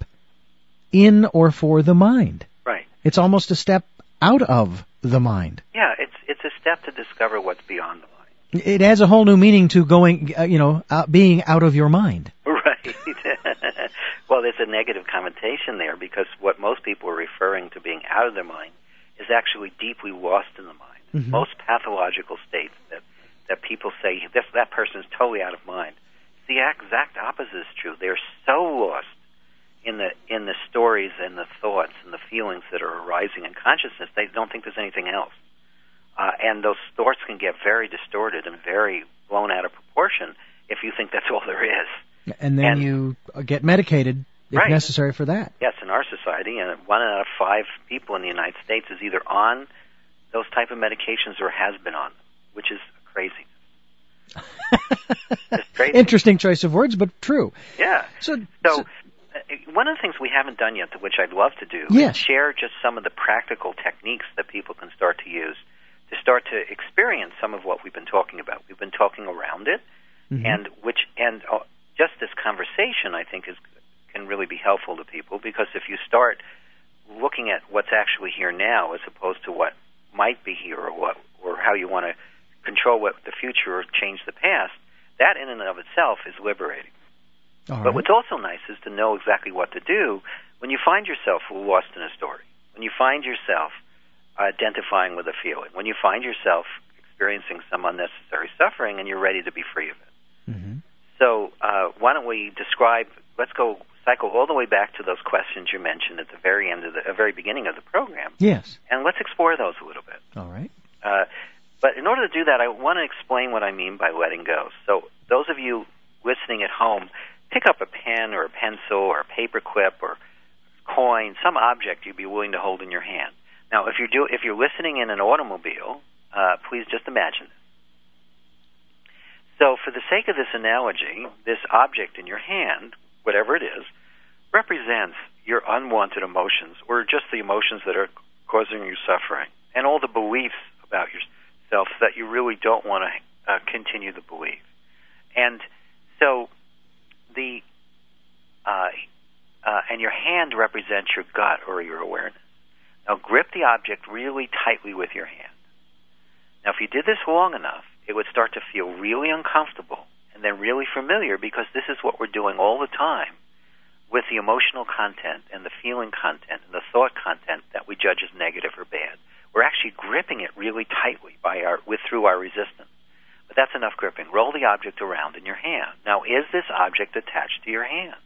Speaker 1: in or for the mind.
Speaker 3: Right.
Speaker 1: It's almost a step out of the mind.
Speaker 3: Yeah, it's it's a step to discover what's beyond the mind.
Speaker 1: It adds a whole new meaning to going, uh, you know, uh, being out of your mind.
Speaker 3: Right. Well, there's a negative connotation there because what most people are referring to being out of their mind is actually deeply lost in the mind. Mm-hmm. Most pathological states that, that people say, this, that person is totally out of mind. The exact opposite is true. They're so lost in the in the stories and the thoughts and the feelings that are arising in consciousness, they don't think there's anything else. Uh, and those thoughts can get very distorted and very blown out of proportion if you think that's all there is.
Speaker 1: And then and, you get medicated if
Speaker 3: right.
Speaker 1: necessary for that.
Speaker 3: Yes, in our society, and one out of five people in the United States is either on those type of medications or has been on them, which is crazy. It's crazy.
Speaker 1: Interesting choice of words, but true.
Speaker 3: Yeah.
Speaker 1: So,
Speaker 3: so,
Speaker 1: so
Speaker 3: uh, one of the things we haven't done yet, which I'd love to do,
Speaker 1: yes.
Speaker 3: is share just some of the practical techniques that people can start to use to start to experience some of what we've been talking about. We've been talking around it, mm-hmm. and which and uh, just this conversation, I think, is can really be helpful to people, because if you start looking at what's actually here now as opposed to what might be here or what or how you want to control what the future or change the past, that in and of itself is liberating.
Speaker 1: All
Speaker 3: but
Speaker 1: right.
Speaker 3: what's also nice is to know exactly what to do when you find yourself lost in a story, when you find yourself identifying with a feeling, when you find yourself experiencing some unnecessary suffering and you're ready to be free of it.
Speaker 1: Mm-hmm.
Speaker 3: So uh, why don't we describe, let's go cycle all the way back to those questions you mentioned at the very end of the uh, very beginning of the program.
Speaker 1: Yes.
Speaker 3: And let's explore those a little bit.
Speaker 1: All right.
Speaker 3: Uh, but in order to do that, I want to explain what I mean by letting go. So those of you listening at home, pick up a pen or a pencil or a paper clip or coin, some object you'd be willing to hold in your hand. Now, if you're do, if you're listening in an automobile, uh, please just imagine this. So for the sake of this analogy, this object in your hand, whatever it is, represents your unwanted emotions, or just the emotions that are causing you suffering, and all the beliefs about yourself that you really don't want to uh, continue to believe. And so the uh, uh, and your hand represents your gut or your awareness. Now grip the object really tightly with your hand. Now if you did this long enough, it would start to feel really uncomfortable and then really familiar, because this is what we're doing all the time with the emotional content and the feeling content and the thought content that we judge as negative or bad. We're actually gripping it really tightly by our with through our resistance. But that's enough gripping. Roll the object around in your hand. Now, is this object attached to your hand?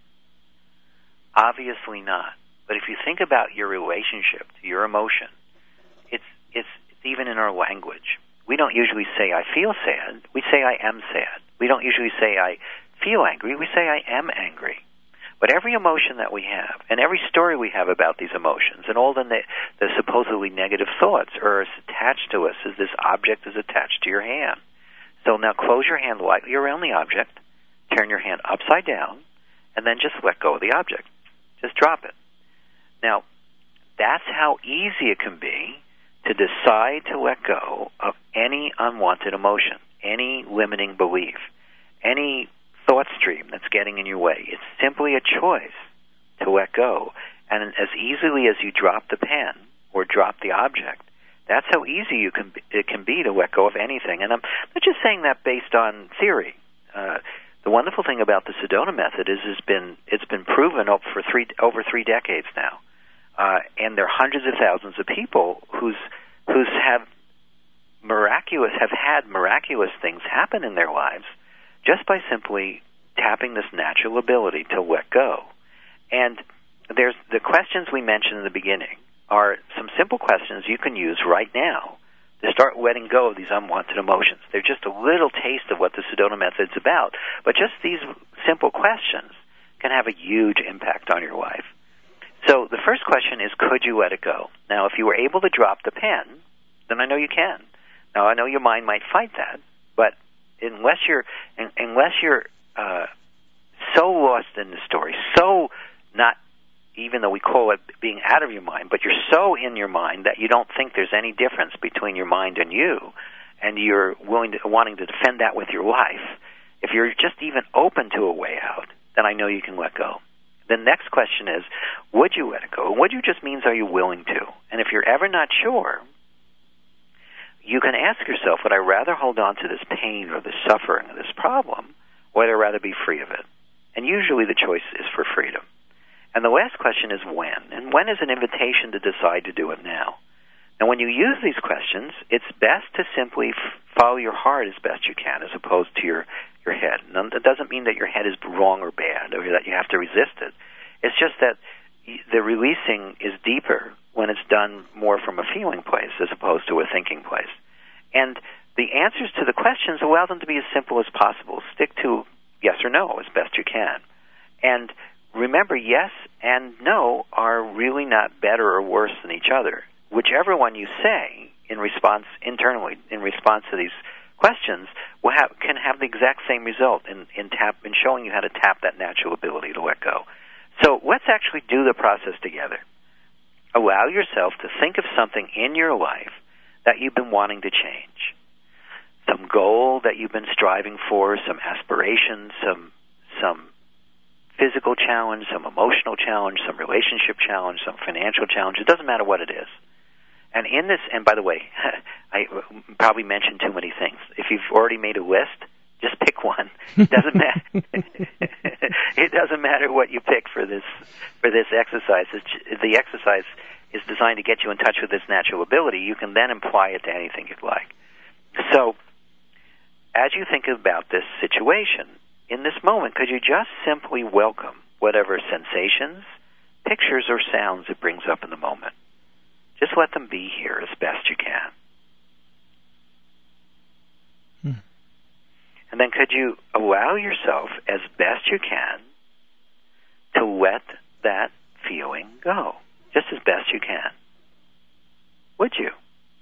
Speaker 3: Obviously not. But if you think about your relationship to your emotion, it's it's, it's even in our language. We don't usually say, I feel sad. We say, I am sad. We don't usually say, I feel angry. We say, I am angry. But every emotion that we have, and every story we have about these emotions, and all the, ne- the supposedly negative thoughts are attached to us as this object is attached to your hand. So now close your hand lightly around the object, turn your hand upside down, and then just let go of the object. Just drop it. Now, that's how easy it can be to decide to let go of any unwanted emotion, any limiting belief, any thought stream that's getting in your way. It's simply a choice to let go. And as easily as you drop the pen or drop the object, that's how easy you can it can be to let go of anything. And I'm not just saying that based on theory. Uh, the wonderful thing about the Sedona method is it's been it's been proven over for three over three decades now, uh, and there are hundreds of thousands of people who's who's have miraculous have had miraculous things happen in their lives just by simply tapping this natural ability to let go. And there's the questions we mentioned in the beginning are some simple questions you can use right now to start letting go of these unwanted emotions. They're just a little taste of what the Sedona method's about, but just these simple questions can have a huge impact on your life. So the first question is, could you let it go? Now, if you were able to drop the pen, then I know you can. Now, I know your mind might fight that, but unless you're unless you're uh, so lost in the story, so not, even though we call it being out of your mind, but you're so in your mind that you don't think there's any difference between your mind and you, and you're willing to, wanting to defend that with your life, if you're just even open to a way out, then I know you can let go. The next question is, would you let it go? Would you just means, are you willing to? And if you're ever not sure, you can ask yourself, would I rather hold on to this pain or this suffering or this problem, or would I rather be free of it? And usually the choice is for freedom. And the last question is when. And when is an invitation to decide to do it now? Now, when you use these questions, it's best to simply f- follow your heart as best you can, as opposed to your, your head. Now, that doesn't mean that your head is wrong or bad, or that you have to resist it. It's just that the releasing is deeper when it's done more from a feeling place as opposed to a thinking place. And the answers to the questions, allow them to be as simple as possible. Stick to yes or no as best you can. And remember, yes and no are really not better or worse than each other. Whichever one you say in response internally, in response to these questions, will have, can have the exact same result in, in, tap, in showing you how to tap that natural ability to let go. So let's actually do the process together. Allow yourself to think of something in your life that you've been wanting to change. Some goal that you've been striving for, some aspiration, some some physical challenge, some emotional challenge, some relationship challenge, some financial challenge. It doesn't matter what it is. And in this, and by the way, I probably mentioned too many things. If you've already made a list, just pick one. It doesn't matter. It doesn't matter what you pick for this for this exercise. It's, the exercise is designed to get you in touch with this natural ability. You can then apply it to anything you'd like. So, as you think about this situation, in this moment, could you just simply welcome whatever sensations, pictures, or sounds it brings up in the moment? Just let them be here as best you can.
Speaker 1: Hmm.
Speaker 3: And then could you allow yourself, as best you can, to let that feeling go, just as best you can? Would you?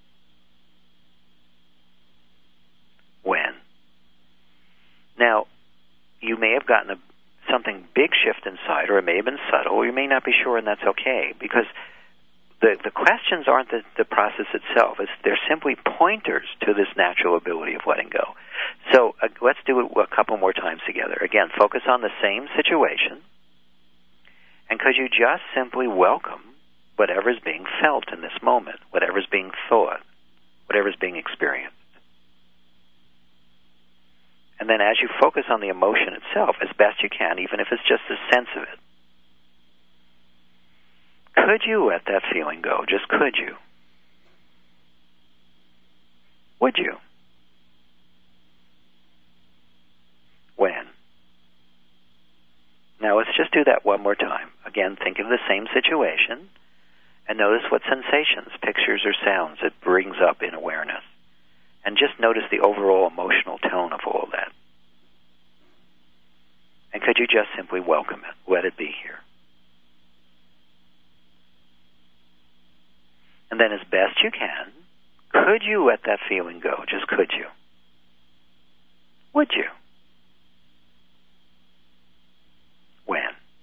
Speaker 3: When? Now, you may have gotten a, something big shift inside, or it may have been subtle, or you may not be sure, and that's okay, because the, the questions aren't the, the process itself. It's, they're simply pointers to this natural ability of letting go. So uh, let's do it a couple more times together. Again, focus on the same situation, and could you just simply welcome whatever's being felt in this moment, whatever's being thought, whatever's being experienced. And then as you focus on the emotion itself, as best you can, even if it's just a sense of it, could you let that feeling go? Just could you? Would you? When? Now let's just do that one more time. Again, think of the same situation and notice what sensations, pictures, or sounds it brings up in awareness. And just notice the overall emotional tone of all of that. And could you just simply welcome it? Let it be here. And then as best you can, could you let that feeling go? Just could you? Would you? When?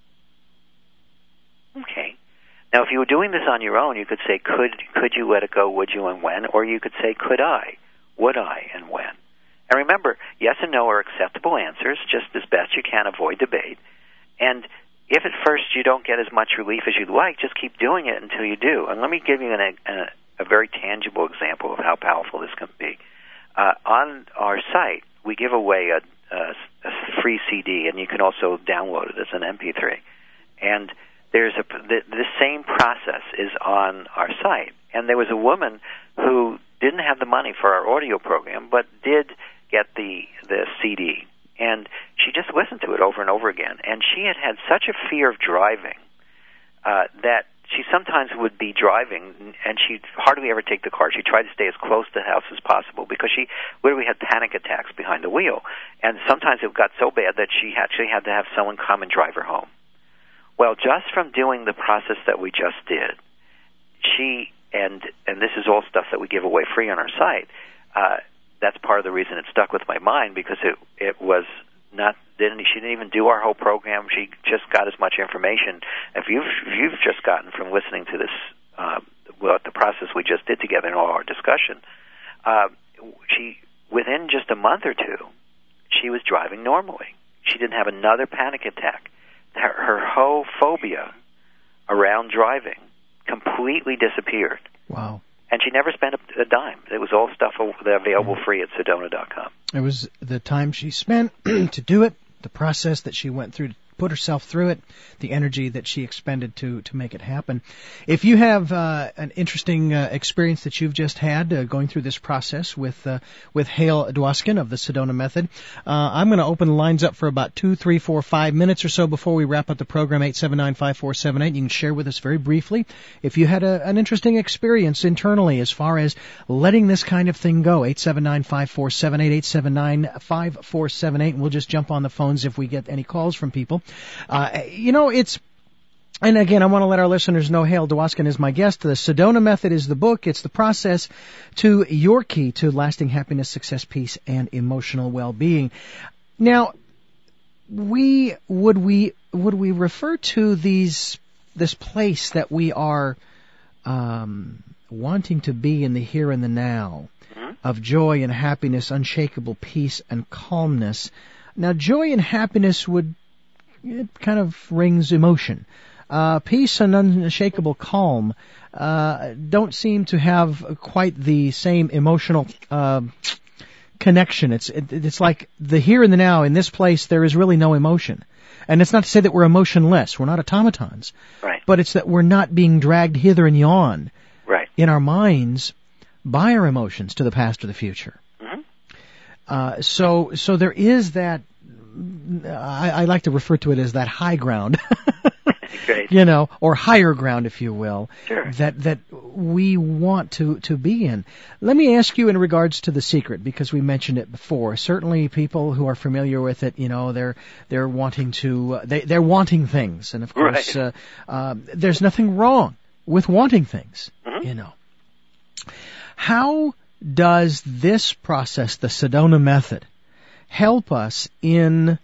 Speaker 3: Okay. Now, if you were doing this on your own, you could say, could could you let it go, would you, and when? Or you could say, could I, would I, and when? And remember, yes and no are acceptable answers, just as best you can, avoid debate. And if at first you don't get as much relief as you'd like, just keep doing it until you do. And let me give you an, a, a very tangible example of how powerful this can be. Uh, on our site, we give away a, a, a free C D, and you can also download it as an M P three. And there's a the, the same process is on our site. And there was a woman who didn't have the money for our audio program, but did get the the C D. And she just listened to it over and over again. And she had had such a fear of driving uh, that she sometimes would be driving, and she'd hardly ever take the car. She tried to stay as close to the house as possible because she literally had panic attacks behind the wheel. And sometimes it got so bad that she actually had to have someone come and drive her home. Well, just from doing the process that we just did, she, and and this is all stuff that we give away free on our site, uh, that's part of the reason it stuck with my mind, because it it was not, didn't, she didn't even do our whole program. She just got as much information. If you've, if you've just gotten from listening to this, uh, well, the process we just did together in all our discussion, uh, she, within just a month or two, she was driving normally. She didn't have another panic attack. Her, her whole phobia around driving completely disappeared.
Speaker 1: Wow.
Speaker 3: And she never spent a, a dime. It was all stuff available free at Sedona dot com.
Speaker 1: It was the time she spent to do it, the process that she went through to put herself through it, the energy that she expended to to make it happen. If you have uh, an interesting uh, experience that you've just had uh, going through this process with uh, with Hale Dwoskin of the Sedona Method, uh, I'm going to open the lines up for about two, three, four, five minutes or so before we wrap up the program. eight seven nine, five four seven eight. You can share with us very briefly if you had a, an interesting experience internally as far as letting this kind of thing go. eight seven nine, five four seven eight, eight seven nine, five four seven eight, and we'll just jump on the phones if we get any calls from people. Uh, you know, it's, and again, I want to let our listeners know Hale Dwoskin is my guest. The Sedona Method is the book. It's the process to your key to lasting happiness, success, peace, and emotional well-being. Now, we, would we, would we refer to these, this place that we are, um, wanting to be in the here and the now, of joy and happiness, unshakable peace and calmness. Now, joy and happiness would, it kind of rings emotion. Uh, peace and unshakable calm uh, don't seem to have quite the same emotional uh, connection. It's it, it's like the here and the now. In this place, there is really no emotion. And it's not to say that we're emotionless. We're not automatons.
Speaker 3: Right.
Speaker 1: But it's that we're not being dragged hither and yon
Speaker 3: right.
Speaker 1: in our minds by our emotions to the past or the future.
Speaker 3: Mm-hmm.
Speaker 1: Uh, so so there is that I, I like to refer to it as that high ground.
Speaker 3: Great.
Speaker 1: You know, or higher ground, if you will,
Speaker 3: Sure.
Speaker 1: that that we want to, to be in. Let me ask you in regards to The Secret, because we mentioned it before. Certainly, people who are familiar with it, you know, they're they're wanting to uh, they they're wanting things, and of course,
Speaker 3: Right.
Speaker 1: uh, uh, there's nothing wrong with wanting things.
Speaker 3: Mm-hmm.
Speaker 1: You know, how does this process, the Sedona method, help us in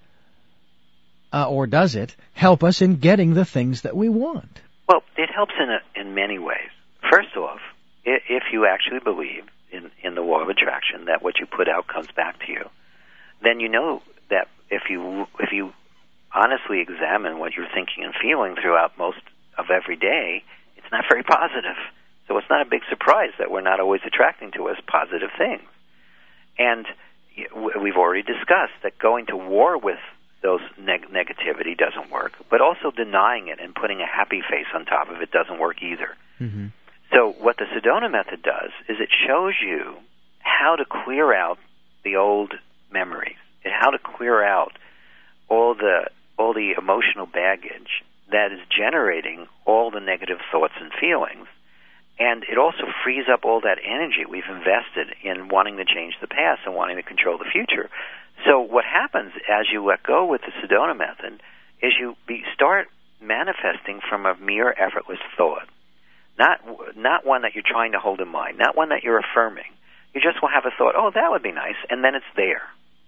Speaker 1: Uh, or does it help us in getting the things that we want?
Speaker 3: Well, it helps in a, in many ways. First off, if, if you actually believe in, in the law of attraction, that what you put out comes back to you, then you know that if you if you honestly examine what you're thinking and feeling throughout most of every day, it's not very positive. So it's not a big surprise that we're not always attracting to us positive things. And we've already discussed that going to war with those neg- negativity doesn't work, but also denying it and putting a happy face on top of it doesn't work either.
Speaker 1: Mm-hmm.
Speaker 3: So what the Sedona method does is it shows you how to clear out the old memories, and how to clear out all the all the emotional baggage that is generating all the negative thoughts and feelings. And it also frees up all that energy we've invested in wanting to change the past and wanting to control the future. So what happens as you let go with the Sedona method is you be, start manifesting from a mere effortless thought, not not one that you're trying to hold in mind, not one that you're affirming. You just will have a thought, oh, that would be nice, and then it's there.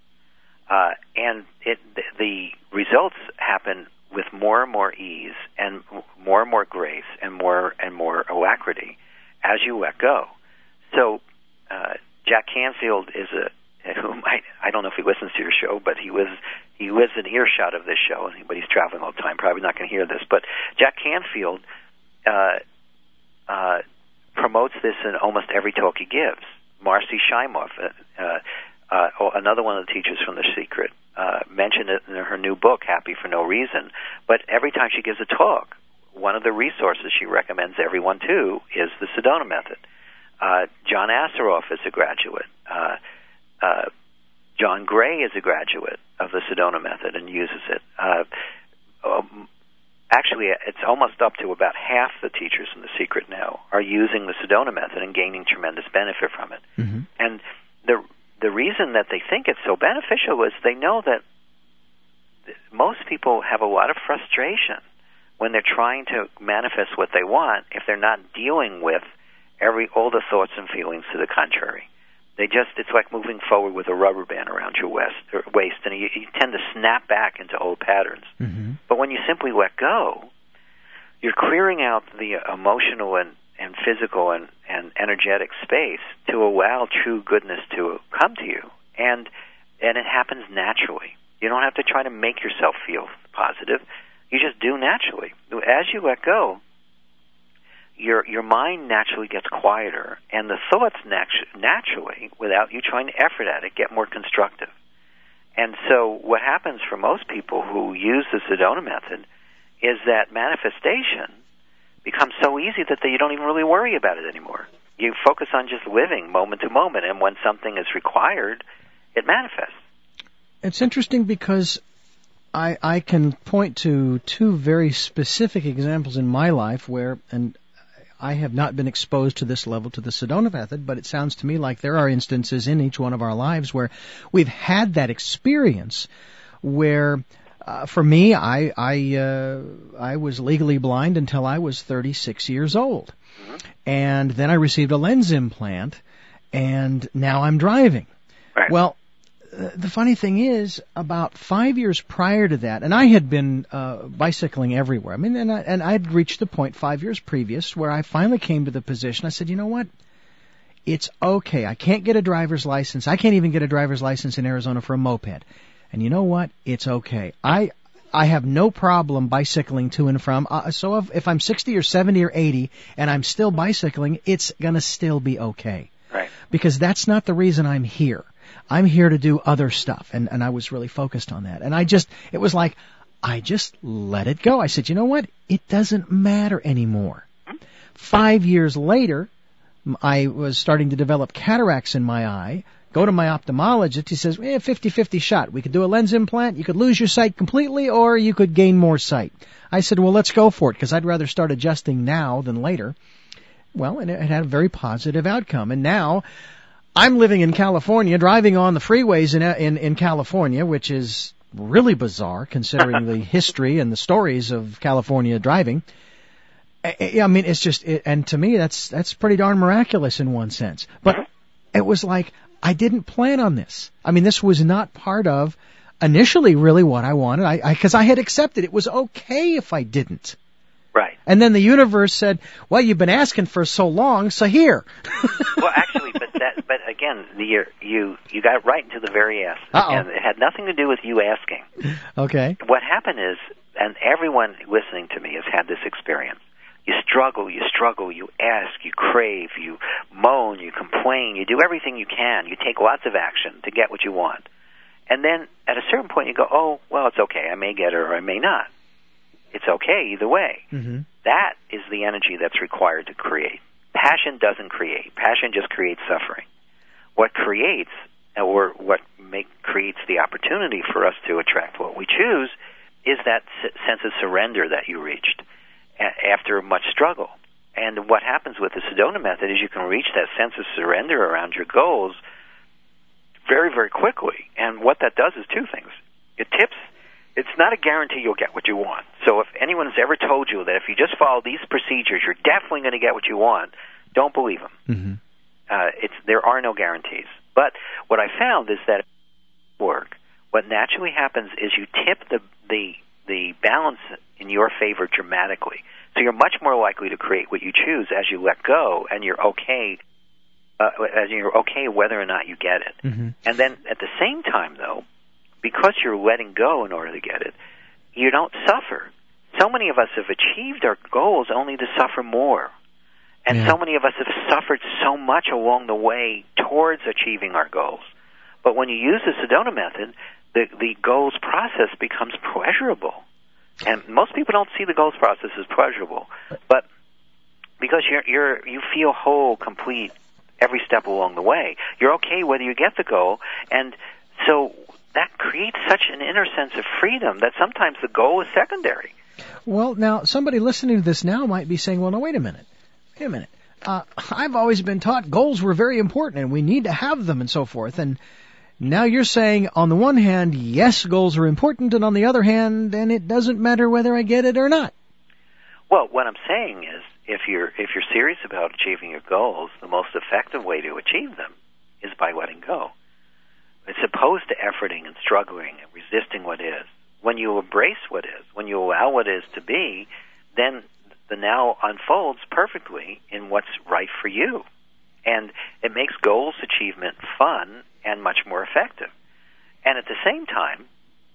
Speaker 3: Uh, and it, the results happen with more and more ease and more and more grace and more and more alacrity as you let go. So uh, Jack Canfield is a who might, I don't know if he listens to your show, but he was he lives in earshot of this show, but he's traveling all the time, probably not going to hear this. But Jack Canfield uh, uh, promotes this in almost every talk he gives. Marcy Shimoff, uh, uh, another one of the teachers from The Secret, uh, mentioned it in her new book, Happy for No Reason. But every time she gives a talk, one of the resources she recommends everyone to is the Sedona method. Uh, John Asseroff is a graduate. Uh, Uh, John Gray is a graduate of the Sedona method and uses it. Uh, um, actually, it's almost up to about half the teachers in The Secret now are using the Sedona method and gaining tremendous benefit from it.
Speaker 1: Mm-hmm.
Speaker 3: And the the reason that they think it's so beneficial is they know that most people have a lot of frustration when they're trying to manifest what they want if they're not dealing with every all the thoughts and feelings to the contrary. They just, it's like moving forward with a rubber band around your waist, or waist and you, you tend to snap back into old patterns.
Speaker 1: Mm-hmm.
Speaker 3: But when you simply let go, you're clearing out the emotional and, and physical and, and energetic space to allow true goodness to come to you. And, and it happens naturally. You don't have to try to make yourself feel positive. You just do naturally. As you let go, your your mind naturally gets quieter, and the thoughts natu- naturally, without you trying to effort at it, get more constructive. And so what happens for most people who use the Sedona method is that manifestation becomes so easy that they, you don't even really worry about it anymore. You focus on just living moment to moment, and when something is required, it manifests.
Speaker 1: It's interesting because I, I can point to two very specific examples in my life where, and I have not been exposed to this level to the Sedona method, but it sounds to me like there are instances in each one of our lives where we've had that experience where, uh, for me, I I, uh, I was legally blind until I was thirty-six years old. Mm-hmm. And then I received a lens implant, and now I'm driving.
Speaker 3: Right.
Speaker 1: Well, the funny thing is, about five years prior to that, and I had been uh, bicycling everywhere. I mean, and I and I'd reached the point five years previous where I finally came to the position. I said, you know what? It's okay. I can't get a driver's license. I can't even get a driver's license in Arizona for a moped. And you know what? It's okay. I I have no problem bicycling to and from. Uh, so if, if I'm sixty or seventy or eighty and I'm still bicycling, it's gonna still be okay.
Speaker 3: Right.
Speaker 1: Because that's not the reason I'm here. I'm here to do other stuff, and, and I was really focused on that. And I just, it was like, I just let it go. I said, you know what? It doesn't matter anymore. Five years later, I was starting to develop cataracts in my eye, go to my ophthalmologist. He says, eh, fifty-fifty shot. We could do a lens implant. You could lose your sight completely, or you could gain more sight. I said, well, let's go for it, because I'd rather start adjusting now than later. Well, and it had a very positive outcome. And now I'm living in California, driving on the freeways in in, in California, which is really bizarre considering the history and the stories of California driving. I, I mean, it's just, it, and to me, that's that's pretty darn miraculous in one sense. But it was like, I didn't plan on this. I mean, this was not part of initially really what I wanted, I because I, I had accepted it was okay if I didn't.
Speaker 3: Right.
Speaker 1: And then the universe said, well, you've been asking for so long, so here.
Speaker 3: Well, actually, but that, but again, the, you you got right into the very essence.
Speaker 1: Uh-oh.
Speaker 3: And it had nothing to do with you asking.
Speaker 1: Okay.
Speaker 3: What happened is, and everyone listening to me has had this experience, you struggle, you struggle, you ask, you crave, you moan, you complain, you do everything you can, you take lots of action to get what you want. And then at a certain point you go, oh, well, it's okay, I may get it or I may not. It's okay either way.
Speaker 1: Mm-hmm.
Speaker 3: That is the energy that's required to create. Passion doesn't create. Passion just creates suffering. What creates, or what make, creates the opportunity for us to attract what we choose, is that s- sense of surrender that you reached a- after much struggle. And what happens with the Sedona method is you can reach that sense of surrender around your goals very, very quickly. And what that does is two things. It tips. It's not a guarantee you'll get what you want. So if anyone has ever told you that if you just follow these procedures, you're definitely going to get what you want, don't believe them.
Speaker 1: Mm-hmm.
Speaker 3: Uh, it's there are no guarantees. But what I found is that work. What naturally happens is you tip the the the balance in your favor dramatically. So you're much more likely to create what you choose as you let go, and you're okay. Uh, as you're okay whether or not you get it.
Speaker 1: Mm-hmm.
Speaker 3: And then at the same time, though, because you're letting go in order to get it, you don't suffer. So many of us have achieved our goals only to suffer more. And
Speaker 1: yeah.
Speaker 3: so many of us have suffered so much along the way towards achieving our goals. But when you use the Sedona method, the, the goals process becomes pleasurable. And most people don't see the goals process as pleasurable. But because you're, you're, you feel whole, complete every step along the way, you're okay whether you get the goal. And so that creates such an inner sense of freedom that sometimes the goal is secondary.
Speaker 1: Well, now, somebody listening to this now might be saying, well, no, wait a minute. Wait a minute. Uh, I've always been taught goals were very important and we need to have them and so forth. And now you're saying, on the one hand, yes, goals are important, and on the other hand, and it doesn't matter whether I get it or not.
Speaker 3: Well, what I'm saying is, if you're if you're serious about achieving your goals, the most effective way to achieve them is by letting go. It's opposed to efforting and struggling and resisting what is. When you embrace what is, when you allow what is to be, then the now unfolds perfectly in what's right for you. And it makes goals achievement fun and much more effective. And at the same time,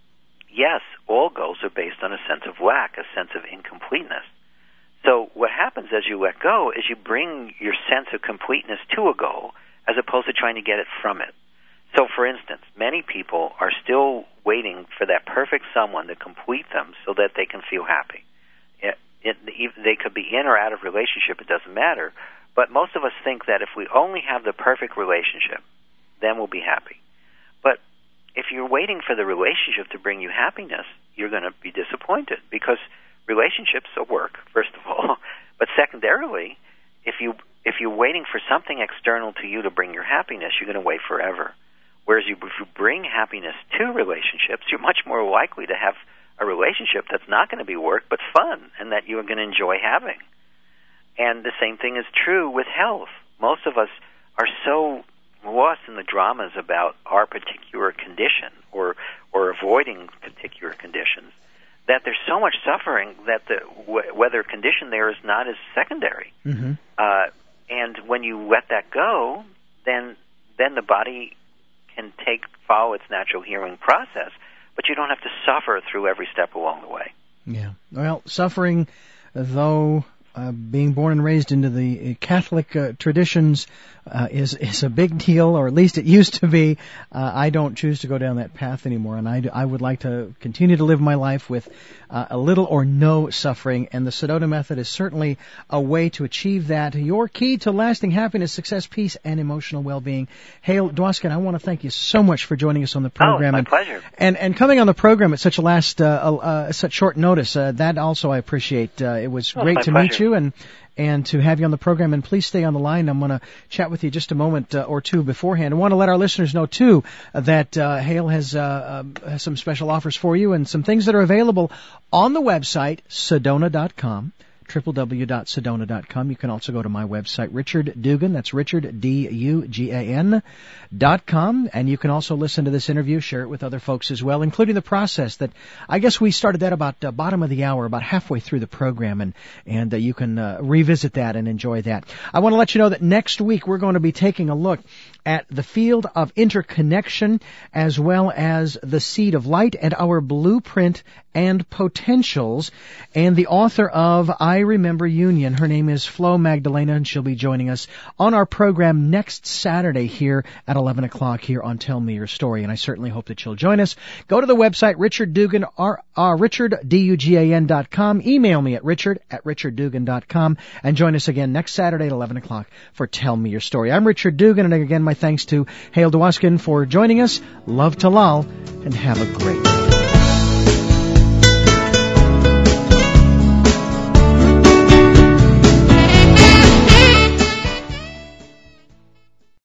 Speaker 3: yes, all goals are based on a sense of lack, a sense of incompleteness. So what happens as you let go is you bring your sense of completeness to a goal as opposed to trying to get it from it. So, for instance, many people are still waiting for that perfect someone to complete them so that they can feel happy. It, it, they could be in or out of relationship, it doesn't matter. But most of us think that if we only have the perfect relationship, then we'll be happy. But if you're waiting for the relationship to bring you happiness, you're going to be disappointed, because relationships are work, first of all. But secondarily, if, you, if you're waiting for something external to you to bring your happiness, you're going to wait forever. Whereas you, if you bring happiness to relationships, you're much more likely to have a relationship that's not going to be work but fun, and that you're going to enjoy having. And the same thing is true with health. Most of us are so lost in the dramas about our particular condition or or avoiding particular conditions that there's so much suffering that the w- whether condition there is not as secondary.
Speaker 1: Mm-hmm.
Speaker 3: Uh, and when you let that go, then then the body can take follow its natural healing process, but you don't have to suffer through every step along the way.
Speaker 1: Yeah. Well, suffering, though uh, being born and raised into the Catholic uh, traditions uh, is is a big deal, or at least it used to be. Uh, I don't choose to go down that path anymore, and I, I would like to continue to live my life with uh, a little or no suffering, and the Sedona Method is certainly a way to achieve that. Your key to lasting happiness, success, peace, and emotional well-being. Hale Dwoskin, I want to thank you so much for joining us on the program.
Speaker 3: Oh, it's my
Speaker 1: and,
Speaker 3: pleasure.
Speaker 1: And, and coming on the program at such a last, uh, uh, such short notice, uh, that also I appreciate. Uh, it was
Speaker 3: Oh,
Speaker 1: great
Speaker 3: my
Speaker 1: to
Speaker 3: pleasure.
Speaker 1: meet you and and to have you on the program. And please stay on the line. I'm going to chat with you just a moment uh, or two beforehand. I want to let our listeners know, too, uh, that uh, Hale has, uh, uh, has some special offers for you and some things that are available on the website, sedona dot com. w w w dot sedona dot com. You can also go to my website, Richard Dugan. That's Richard, D U G A N, dot com. And you can also listen to this interview, share it with other folks as well, including the process that I guess we started that about uh, bottom of the hour, about halfway through the program, and, and uh, you can uh, revisit that and enjoy that. I want to let you know that next week we're going to be taking a look at the field of interconnection as well as the seed of light and our blueprint and potentials. And the author of I Remember Union, her name is Flo Magdalena, and she'll be joining us on our program next Saturday here at eleven o'clock here on Tell Me Your Story. And I certainly hope that you'll join us. Go to the website, Richard Dugan, R, uh, Richard, D U G A N dot com. Email me at Richard at Richard Dugan dot com. And join us again next Saturday at eleven o'clock for Tell Me Your Story. I'm Richard Dugan, and again, my thanks to Hale Dwoskin for joining us. Love to Lal, and have a great day.